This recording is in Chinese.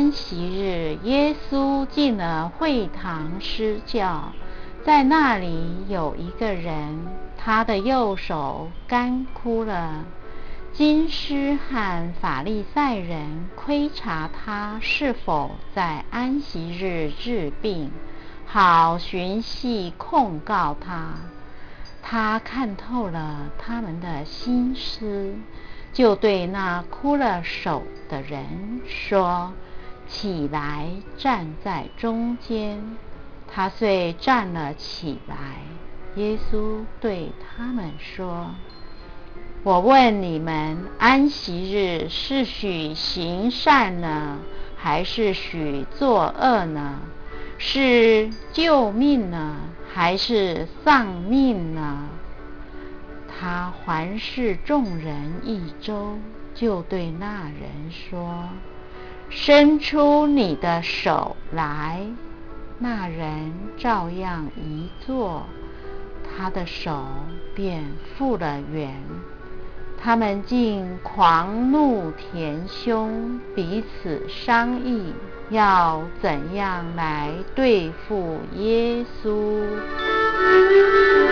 安息日，耶稣进了会堂施教，在那里有一个人，他的右手干枯了。经师和法利赛人窥察他是否在安息日治病，好寻隙控告他。他看透了他们的心思，就对那枯了手的人说：起来，站在中间。他遂站了起来。耶稣对他们说：我问你们，安息日是许行善呢，还是许作恶呢？是救命呢，还是丧命呢？他环视众人一周，就对那人说：伸出你的手来。那人照样一做，他的手便复了原。他们竟狂怒填胸，彼此商议，要怎样来对付耶稣。